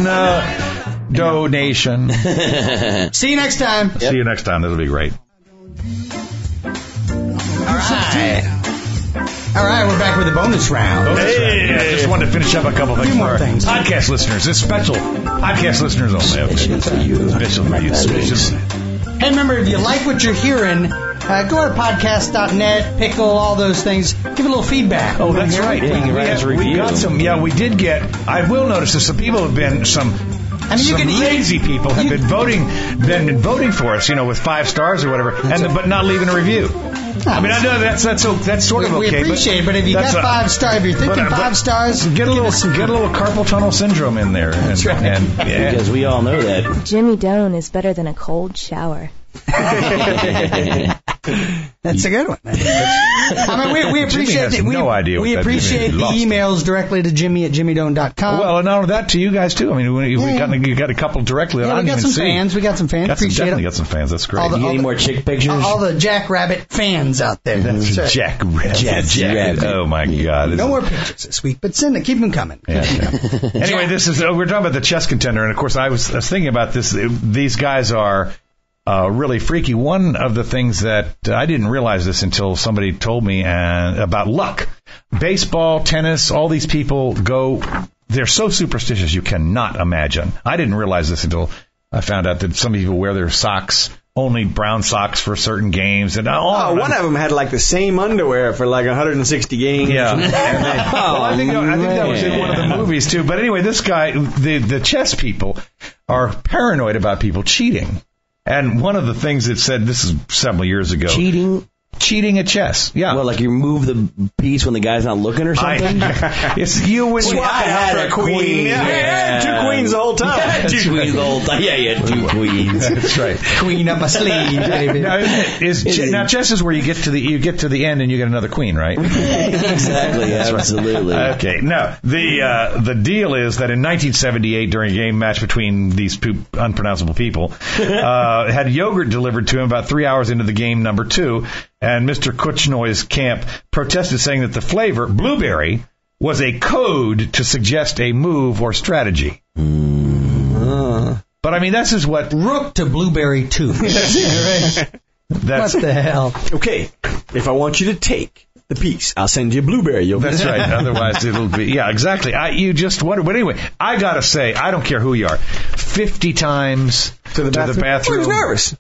See you next time. Yep. See you next time. That'll be great. All right, we're back with the bonus round. Hey, I just wanted to finish up a couple things for our podcast listeners. It's special. Podcast listeners only. Special for you. Special for you. Special. Hey, remember, if you like what you're hearing, go to podcast.net, Pickle, all those things. Give a little feedback. Oh, that's right. We got some. Yeah, we did get. I will notice that some people have been lazy people have been voting for us, with 5 stars or whatever, but not leaving a review. I mean, I know that's sort of okay. We appreciate it, but if you got 5 stars, if you're thinking 5 stars, get a little carpal tunnel syndrome in there. That's right. Because we all know that Jimmy Dome is better than a cold shower. That's a good one. I mean, we appreciate it. No idea. We appreciate the emails directly to Jimmy at jimmydome.com. Well, and all of that to you guys too. I mean, you got a couple directly. Yeah, we got some fans. We got some fans. Definitely got some fans. That's great. Any more chick pictures? All the Jackrabbit fans out there. That's Jackrabbit. Oh my God! No more pictures this week, but keep them coming. Yeah. Anyway, we're talking about the chess contender, and of course, I was thinking about this. These guys are really freaky. One of the things that I didn't realize this until somebody told me about luck. Baseball, tennis, all these people they're so superstitious you cannot imagine. I didn't realize this until I found out that some people wear their socks only brown socks for certain games, and one of them had like the same underwear for like 160 games. Yeah, I think that was in one of the movies too. But anyway, this guy, the chess people are paranoid about people cheating, and one of the things it said, this is several years ago, cheating at chess. Yeah. Well, like you move the piece when the guy's not looking or something? It's you when you had a queen. Yeah, 2 queens the whole time. Yeah, 2 queens the whole time. Yeah, you had 2 queens. That's right. Queen up my sleeve, baby. Now, chess is where you get to the end and you get another queen, right? Exactly. Absolutely. Okay. Now, the deal is that in 1978, during a game match between these two unpronounceable people, had yogurt delivered to him about 3 hours into the game number 2. And Mr. Kuchnoy's camp protested, saying that the flavor, blueberry, was a code to suggest a move or strategy. But, I mean, this is what... Rook to blueberry 2. What the hell? Okay, if I want you to take the piece, I'll send you a blueberry yogurt. That's right. Otherwise, it'll be... Yeah, exactly. You just wonder... But anyway, I got to say, I don't care who you are, 50 times to the bathroom. Well, nervous.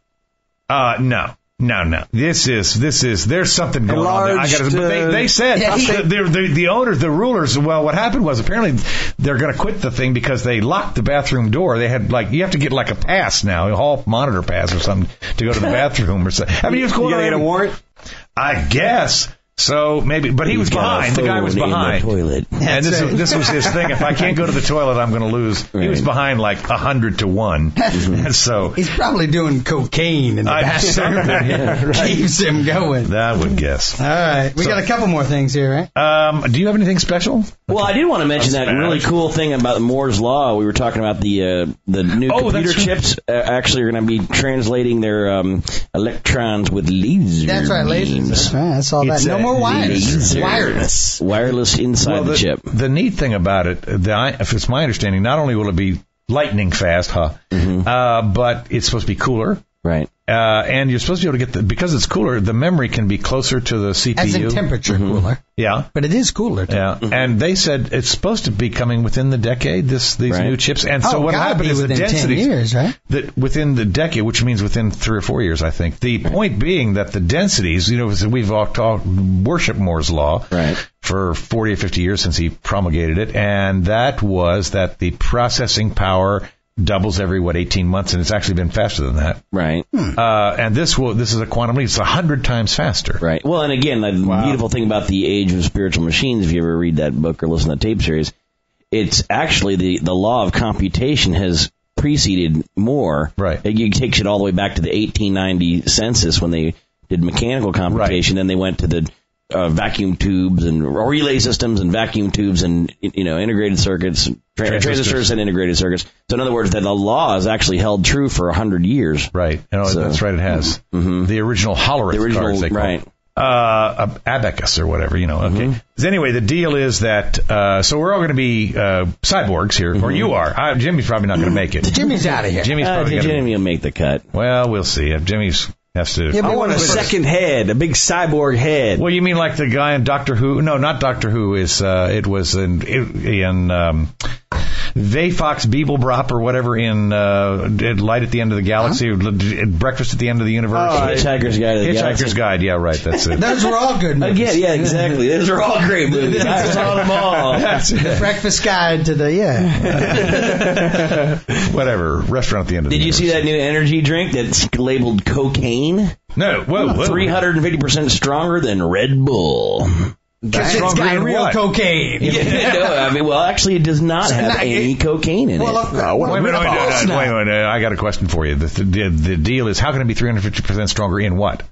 No. No. This is, there's something going on there. But they said, the owners, the rulers, well, what happened was apparently they're going to quit the thing because they locked the bathroom door. They had you have to get like a pass now, a hall monitor pass or something to go to the bathroom or something. I mean, he was going to get a warrant? I guess. So maybe, but he was behind. The guy was behind. Toilet. And this was his thing. If I can't go to the toilet, I'm going to lose. Right. He was behind like 100-1. And so he's probably doing cocaine in the bathroom. Keeps him going. That would guess. All right, we got a couple more things here, right? Do you have anything special? Well, I did want to mention that really cool thing about Moore's Law. We were talking about the new computer chips actually are going to be translating their electrons with lasers. That's right, lasers. That's right. I saw that. No more wires. Wireless inside the chip. The neat thing about it, if it's my understanding, not only will it be lightning fast, but it's supposed to be cooler. Right. And you're supposed to be able to get because it's cooler, the memory can be closer to the CPU. As in temperature cooler. Yeah. But it is cooler, too. Yeah. And they said it's supposed to be coming within the decade, these new chips. And so what happened is the densities. 10 years, right? That within the decade, which means within 3 or 4 years, I think. The point being that the densities, we've all worshipped Moore's Law. Right. For 40 or 50 years since he promulgated it. And that was that the processing power doubles every 18 months, and it's actually been faster than that. Right. And this is a quantum leap. It's 100 times faster. Right. Well, and again, the beautiful thing about the Age of Spiritual Machines, if you ever read that book or listen to the tape series, it's actually the law of computation has preceded Moore. Right. It takes it all the way back to the 1890 census when they did mechanical computation. Then they went to the vacuum tubes and relay systems and vacuum tubes and integrated circuits, transistors and integrated circuits. So in other words, that the law has actually held true for 100 years. Right. That's right. It has. The original Hollerith cards, they call it. Abacus or whatever, Okay. Anyway, the deal is that so we're all going to be cyborgs here, or you are. Jimmy's probably not going to make it. Jimmy's out of here. Jimmy will make the cut. Well, we'll see. Jimmy's has to. I want a second head, a big cyborg head. Well, you mean like the guy in Doctor Who? No, not Doctor Who. It was in Vayfox Beeblebropp or whatever in Light at the End of the Galaxy, Breakfast at the End of the Universe. Hitchhiker's Guide to the Galaxy. Hitchhiker's Guide, yeah, right, that's it. Those were all good movies. Again, yeah, exactly. Those are all great movies. I saw them all. The Breakfast Guide to the, whatever, Restaurant at the End of the Universe. Did you see that new energy drink that's labeled cocaine? No, whoa. 350% stronger than Red Bull. Because it's got real cocaine. Actually, it does not have any cocaine in it. Wait a minute. I got a question for you. The deal is, how can it be 350% stronger in what?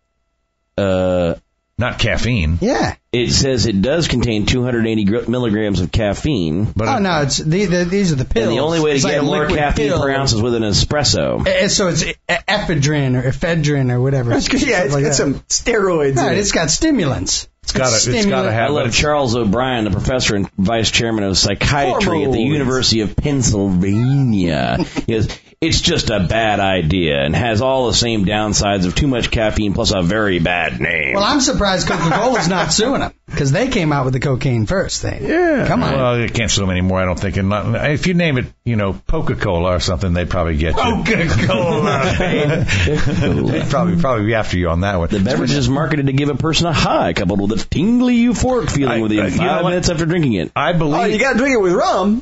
Not caffeine. Yeah. It says it does contain 280 milligrams of caffeine. But it's these are the pills. And the only way to get more caffeine per ounce is with an espresso. So it's ephedrine or whatever. It's got some steroids in it. It's got stimulants. It's got to have. I love Charles O'Brien, the professor and vice chairman of psychiatry at the University of Pennsylvania. It's just a bad idea and has all the same downsides of too much caffeine plus a very bad name. Well, I'm surprised Coca-Cola's not suing them because they came out with the cocaine first thing. Yeah. Come on. Well, you can't sue them anymore, I don't think. And if you name it, Coca-Cola or something, they'd probably get you. Coca-Cola. They'd probably be after you on that one. The beverage is marketed to give a person a high, coupled with a tingly euphoric feeling within 5 minutes after drinking it. I believe. Oh, you got to drink it with rum.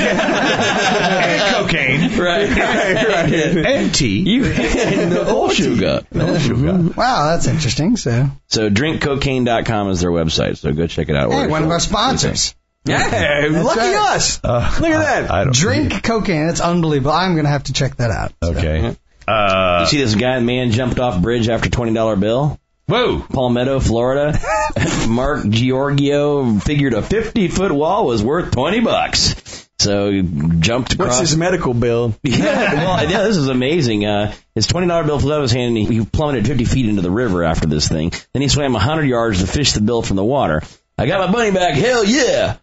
And cocaine. Right. And tea. And the whole sugar. Wow, that's interesting. So drinkcocaine.com is their website, so go check it out. Hey, one of our sponsors. Yeah, lucky us. Look at that. Drink cocaine. That's unbelievable. I'm going to have to check that out. So. Okay. You see this man jumped off bridge after $20 bill? Whoa! Palmetto, Florida. Mark Giorgio figured a 50-foot wall was worth $20. So he jumped across. What's his medical bill? Yeah, this is amazing. His $20 bill flew out of his hand, and he plummeted 50 feet into the river after this thing. Then he swam 100 yards to fish the bill from the water. I got my money back. Hell yeah!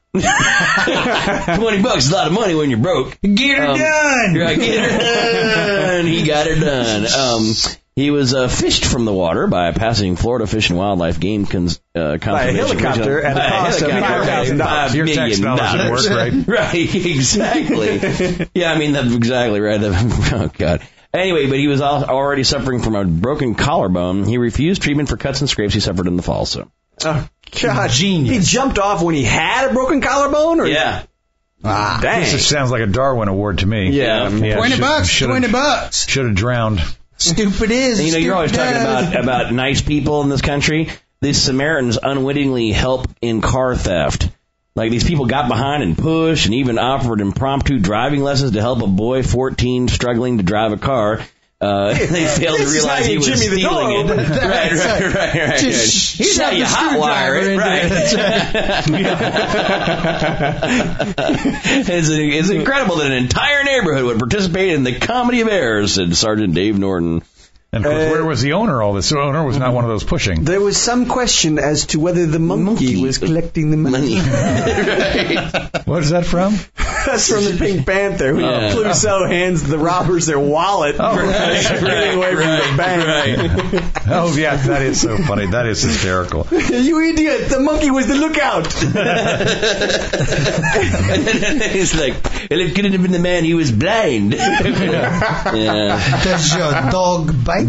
$20 is a lot of money when you're broke. Get her done. Right, get her done. He got her done. He was fished from the water by a passing Florida Fish and Wildlife Game Conservation. By a helicopter at a cost of $5,000. Your tax dollars at work, right? Right, exactly. Yeah, I mean, that's exactly right. Oh, God. Anyway, but he was already suffering from a broken collarbone. He refused treatment for cuts and scrapes he suffered in the fall, so. Oh, God. Genius. He jumped off when he had a broken collarbone? Or? Yeah. Ah, dang. This just sounds like a Darwin Award to me. Yeah. $20. Should have drowned. Stupid is. And, you're always talking about nice people in this country. These Samaritans unwittingly help in car theft. Like, these people got behind and pushed and even offered impromptu driving lessons to help a boy 14 struggling to drive a car. They failed to realize he was stealing it. Right. Here's how you hotwire it. Right. It's incredible that an entire neighborhood would participate in the comedy of errors, said Sergeant Dave Norton. And of course, where was the owner all this? The owner was not one of those pushing. There was some question as to whether the monkey was collecting the money. Right. What is that from? That's from the Pink Panther. Clouseau hands the robbers their wallet for getting away from the bank. Right. Oh, yeah, that is so funny. That is hysterical. You idiot! The monkey was the lookout. It's like, it couldn't have been the man, he was blind. Yeah. Does your dog bite?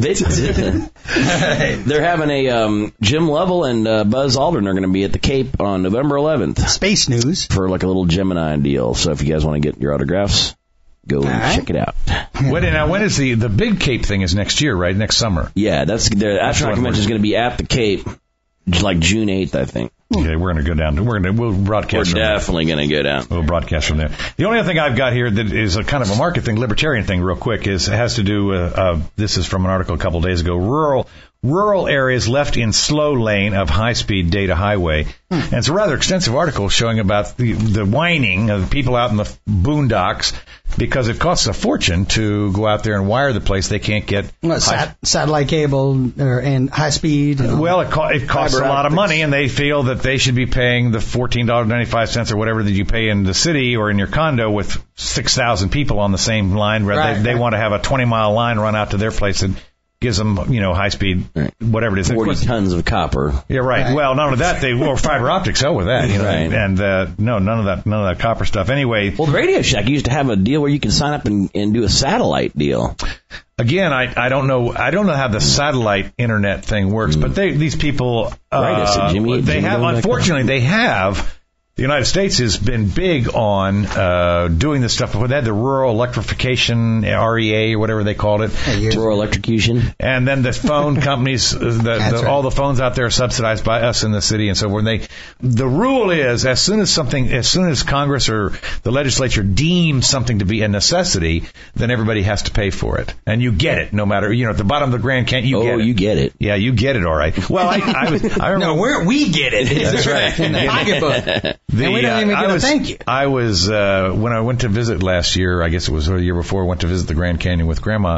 They're having a Jim Lovell and Buzz Aldrin are going to be at the Cape on November 11th. Space news. For like a little Gemini deal. So if you guys want to get your autographs, go and check it out. When is the big Cape thing is next year, right? Next summer. Yeah, the astronaut convention is going to be at the Cape, like June 8th, I think. Okay, we're going to go down. We'll broadcast. We're definitely going to go down. We'll broadcast from there. The only other thing I've got here that is a kind of a market thing, libertarian thing, real quick, has to do with this is from an article a couple of days ago. Rural areas left in slow lane of high-speed data highway. And it's a rather extensive article showing about the whining of people out in the boondocks because it costs a fortune to go out there and wire the place. They can't get satellite cable and high speed. Well, it costs a lot of money, and they feel that they should be paying the $14.95 or whatever that you pay in the city or in your condo with 6,000 people on the same line. They want to have a 20-mile line run out to their place and gives them, high speed, whatever it is. 40 tons of copper. Yeah, right. Well, none of that. Fiber optics, hell with that. Right. And no, none of that copper stuff. Anyway. Well, the Radio Shack used to have a deal where you could sign up and do a satellite deal. Again, I don't know how the satellite internet thing works, but these people, unfortunately, they have. The United States has been big on doing this stuff before. They had the rural electrification, REA, or whatever they called it. Rural electrocution. And then the phone companies, all the phones out there are subsidized by us in the city. And so the rule is as soon as Congress or the legislature deems something to be a necessity, then everybody has to pay for it. And you get it, no matter, at the bottom of the Grand Canyon, you get it. You get it. Yeah, you get it, all right. Well, I remember. No, we get it. That's right. In the pocketbook. And we don't even get a thank you. I was, when I went to visit last year, I guess it was the year before, I went to visit the Grand Canyon with Grandma.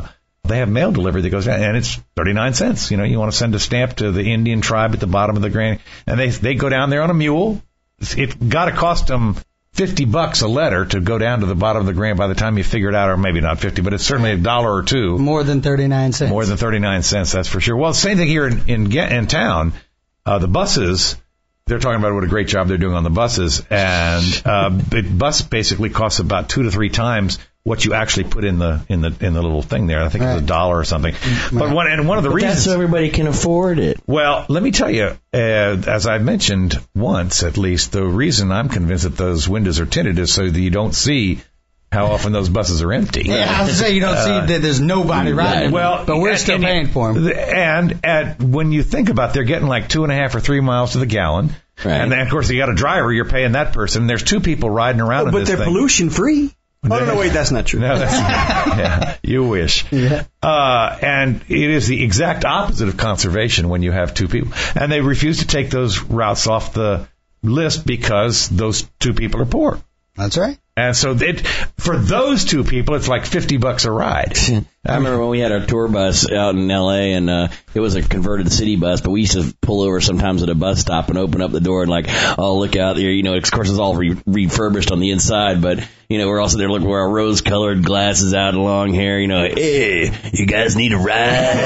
they have mail delivery that goes down, and it's 39 cents. You know, you want to send a stamp to the Indian tribe at the bottom of the Grand, and they go down there on a mule. It got to cost them $50 a letter to go down to the bottom of the Grand by the time you figure it out, or maybe not 50, but it's certainly $1 or $2. More than 39 cents. More than 39 cents, that's for sure. Well, same thing here in town. The buses, they're talking about what a great job they're doing on the buses, and the bus basically costs about 2 to 3 times what you actually put in the little thing there. I think it's $1 or something. But one of the reasons, that's so everybody can afford it. Well, let me tell you, as I mentioned once at least, the reason I'm convinced that those windows are tinted is so that you don't see how often those buses are empty. Yeah, I was to say you don't see that there's nobody riding. Well, but we're still paying for them. And when you think about, they're getting like 2.5 or 3 miles to the gallon. Right. And then, of course, you got a driver, you're paying that person. There's 2 people riding around in this thing. But they're pollution free. Oh, no, wait, that's not true. No, yeah, you wish. Yeah. And it is the exact opposite of conservation when you have 2 people. And they refuse to take those routes off the list because those 2 people are poor. That's right. And so for those 2 people, it's like $50 a ride. I remember when we had our tour bus out in L.A., and it was a converted city bus, but we used to pull over sometimes at a bus stop and open up the door and like, oh, look out there. You know, of course, it's all refurbished on the inside, but, you know, we're also there looking with our rose-colored glasses out and long hair, you know, hey, you guys need a ride?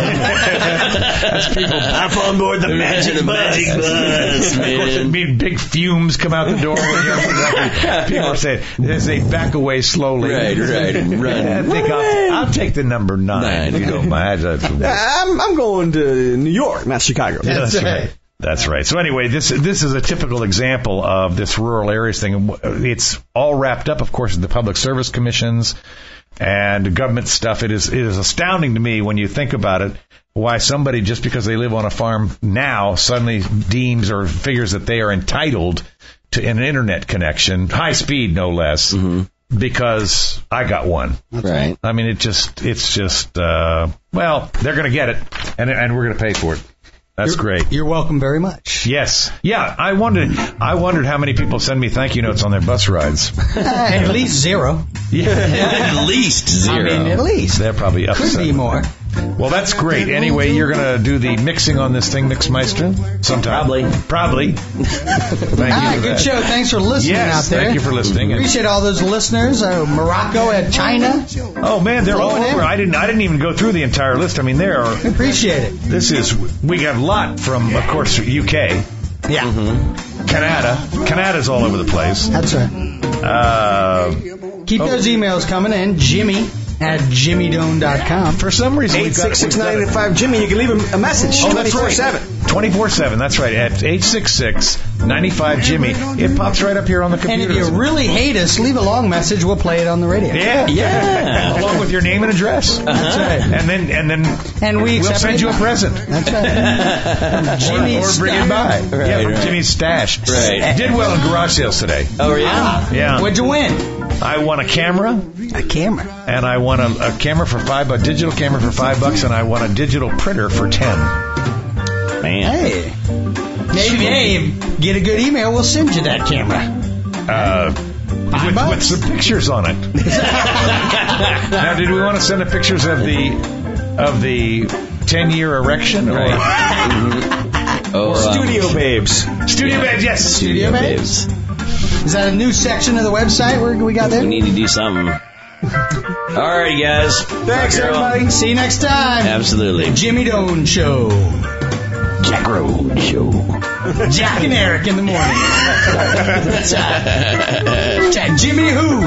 That's people. Hop on board the magic bus. Of course, it'd be big fumes come out the door. People are saying, they say, back away slowly. Right, run. I think I'll take the number 9. You don't mind. I'm going to New York, not Chicago. That's right. That's right. So anyway, this is a typical example of this rural areas thing. It's all wrapped up, of course, in the public service commissions and government stuff. It is astounding to me when you think about it, why somebody, just because they live on a farm now, suddenly deems or figures that they are entitled to an internet connection, high speed no less, because I got one. Right. I mean, it's just well, they're going to get it, and we're going to pay for it. That's great. You're welcome very much. Yes. Yeah, I wondered how many people send me thank you notes on their bus rides. At least 0. Yeah. At least 0. I mean, at least. They're probably upset. Could be more. Well, that's great. Anyway, you're going to do the mixing on this thing, Mixmeister? Sometime. Probably. Thank you for good that. show. Thanks for listening out there. Thank you for listening. Appreciate all those listeners. Morocco and China. Oh, man, they're all over. I didn't even go through the entire list. I mean, there are... Appreciate it. We got a lot from, of course, UK. Yeah. Canada's all over the place. That's right. Keep those emails coming in. Jimmy@jimmydone.com. For some reason, 866-985-JIMMY. You can leave a message. Oh, that's right. 24/7. That's right. At 866-95-JIMMY. It pops right up here on the computer. And if you really hate us, leave a long message. We'll play it on the radio. Yeah. Along with your name and address. That's right. And we'll send you a present. That's right. Or bring it by. Right, from Jimmy's stash. Right. Did well in garage sales today. Oh, yeah? Yeah. What'd you win? I won a camera. A camera. And I won a camera for $5, a digital camera for $5, and I won a digital printer for $10. Man. Hey. Maybe get a good email. We'll send you that camera. With some pictures on it. Now, did we want to send pictures of the 10-year erection? Or? Studio Babes. Studio Babes, yes. Studio Babes. Is that a new section of the website we got there? We need to do something. All right, guys. Thanks, everybody. See you next time. Absolutely. Jimmy Doan Show. Jack Road Show. Jack and Eric in the morning. Jimmy who?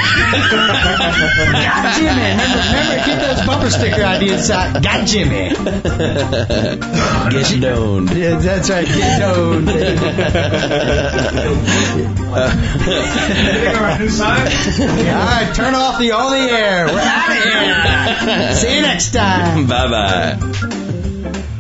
Got Jimmy. Remember, get those bumper sticker ideas out. Got Jimmy. Get stoned. Yeah, that's right. Get stoned. All right, turn off the on the air. We're out of here. See you next time. Bye-bye.